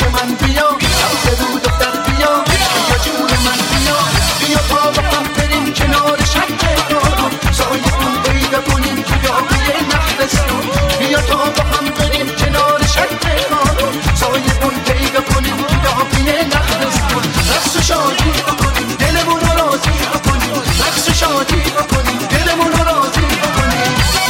من بیا سبز رو دختر بیا بیا جون من بیا بیا تا با هم بریم کنار شهر بارون سایه اون پیدا کنیم خیابی نخلستون بیا تا با هم بریم کنار شهر بارون سایه اون پیدا کنیم خیابی نخلستون رقص و شادی بکنیم دلمون رو راضی بکنیم رقص و شادی بکنیم دلمون رو راضی بکنیم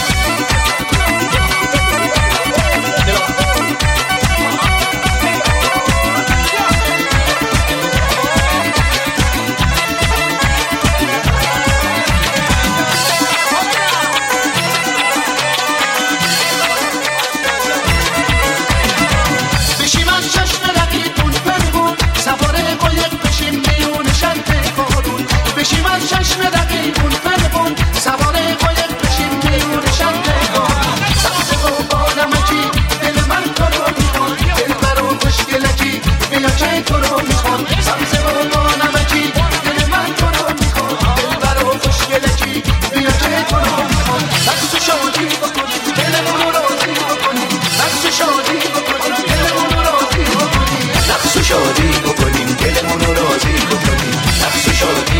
بشیم از چشم رقیبون پنهون سوار قایق بشیم میون شهر بارون بشیم از چشم رقیبون پنهون سوار قایق بشیم میون شهر بارون سبز و بانمکی دل من تو رو میخواد دلبر و خوشگلکی بیا که تو رو میخواد سبز و بانمکی دل من تو رو میخواد دلبر و خوشگلکی بیا که تو رو میخواد رقص و شادی بکنیم دلمون رو راضی بکنیم رقص و شادی بکنیم دلمون رو راضی بکنیم رقص و شادی بکنیم دلمون رو راضی بکنیم رقص و شادی